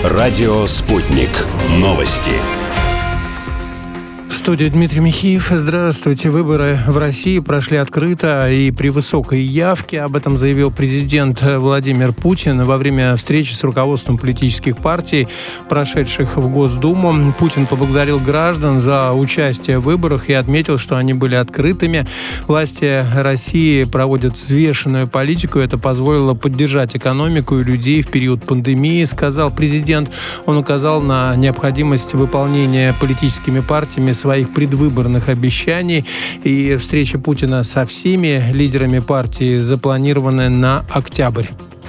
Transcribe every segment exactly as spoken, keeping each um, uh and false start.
Радио «Спутник». Новости. В студии Дмитрий Михеев. Здравствуйте. Выборы в России прошли открыто и при высокой явке. Об этом заявил президент Владимир Путин во время встречи с руководством политических партий, прошедших в Госдуму. Путин поблагодарил граждан за участие в выборах и отметил, что они были открытыми. Власти России проводят взвешенную политику. Это позволило поддержать экономику и людей в период пандемии, сказал президент. Он указал на необходимость выполнения политическими партиями своих предвыборных обещаний, и встреча Путина со всеми лидерами партии запланированы на октябрь.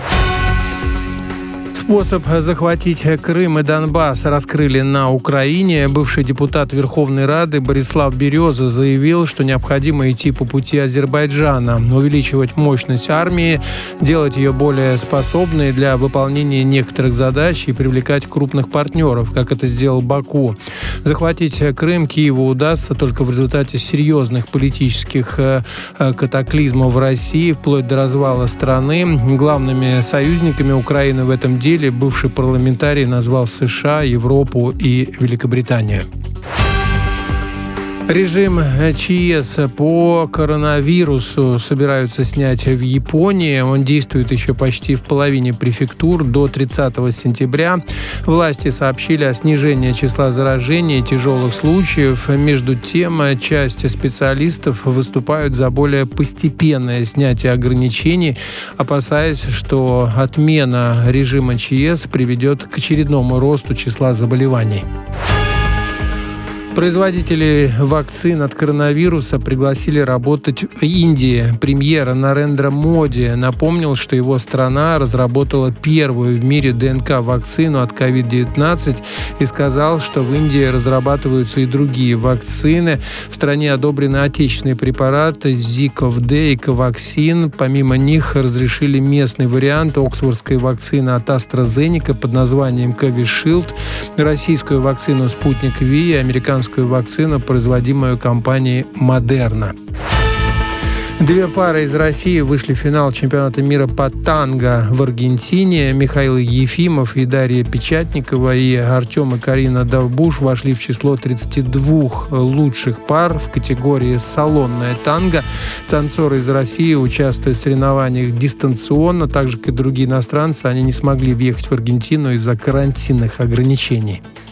Способ захватить Крым и Донбасс раскрыли на Украине. Бывший депутат Верховной Рады Борислав Береза заявил, что необходимо идти по пути Азербайджана, увеличивать мощность армии, делать ее более способной для выполнения некоторых задач и привлекать крупных партнеров, как это сделал Баку. Захватить Крым Киеву удастся только в результате серьезных политических катаклизмов в России, вплоть до развала страны. Главными союзниками Украины в этом деле бывший парламентарий назвал США, Европу и Великобританию. Режим ЧС по коронавирусу собираются снять в Японии. Он действует еще почти в половине префектур до тридцатого сентября. Власти сообщили о снижении числа заражений и тяжелых случаев. Между тем, часть специалистов выступают за более постепенное снятие ограничений, опасаясь, что отмена режима ЧС приведет к очередному росту числа заболеваний. Производители вакцин от коронавируса пригласили работать в Индии. Премьер Нарендра Моди напомнил, что его страна разработала первую в мире ДНК-вакцину от ковид девятнадцать и сказал, что в Индии разрабатываются и другие вакцины. В стране одобрены отечественные препараты Zikov-D и Covaxin. Помимо них разрешили местный вариант оксфордской вакцины от AstraZeneca под названием Covishield, российскую вакцину Sputnik V и американскую вакцину, производимую компанией Moderna. Две пары из России вышли в финал чемпионата мира по танго в Аргентине. Михаил Ефимов и Дарья Печатникова и Артем и Карина Давбуш вошли в число тридцати двух лучших пар в категории «Салонное танго». Танцоры из России участвуют в соревнованиях дистанционно, так же, как и другие иностранцы. Они не смогли въехать в Аргентину из-за карантинных ограничений.